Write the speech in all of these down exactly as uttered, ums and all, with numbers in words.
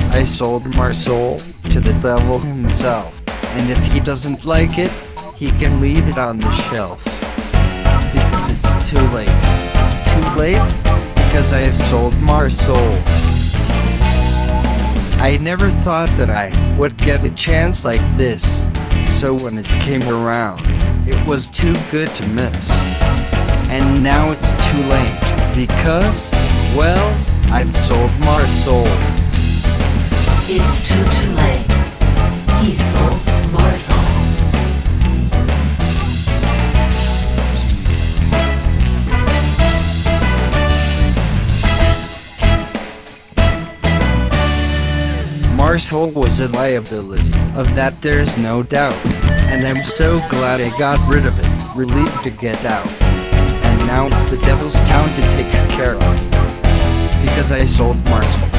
I sold Marsol to the devil himself, and if he doesn't like it, he can leave it on the shelf. Because it's too late. Too late? Because I have sold Marsol. I never thought that I would get a chance like this, so when it came around, it was too good to miss. And now it's too late, because, well, I've sold Marsol. It's too too late. He sold Marsol. Marsol was a liability, of that there's no doubt, and I'm so glad I got rid of it, relieved to get out. And now it's the devil's town to take care of, because I sold Marsol.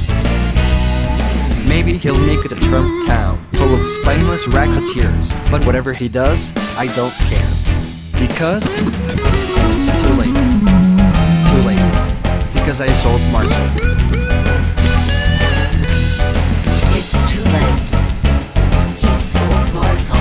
Maybe he'll make it a Trump town, full of spineless racketeers, but whatever he does, I don't care. Because it's too late. Too late. Because I sold Marsol. It's too late. He sold Marsol.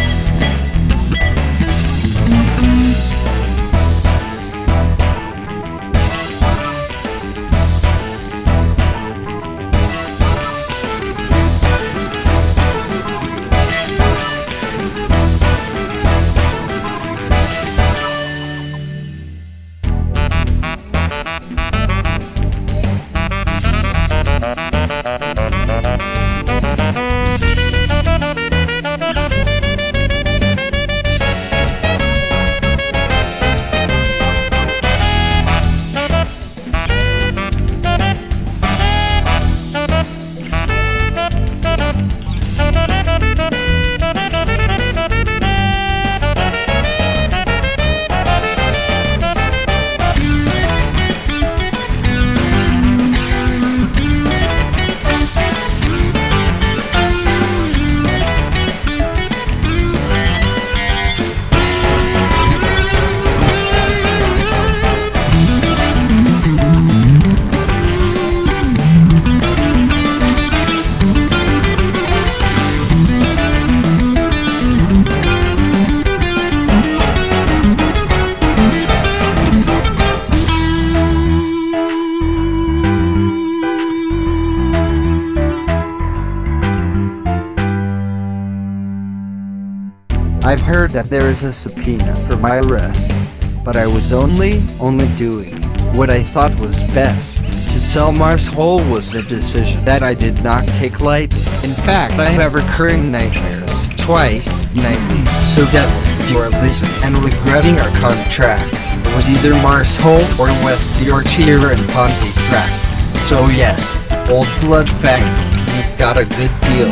I've heard that there is a subpoena for my arrest, but I was only, only doing what I thought was best. To sell Marsol was a decision that I did not take lightly. In fact, I have recurring nightmares, twice nightly. So devil, if you are listening and regretting our contract, it was either Marsol or West Yorkshire and Pontefract. So yes, Old Blood Fang, you've got a good deal.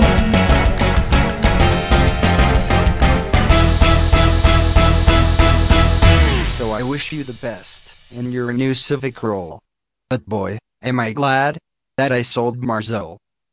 So I wish you the best in your new civic role. But boy, am I glad that I sold Marsol.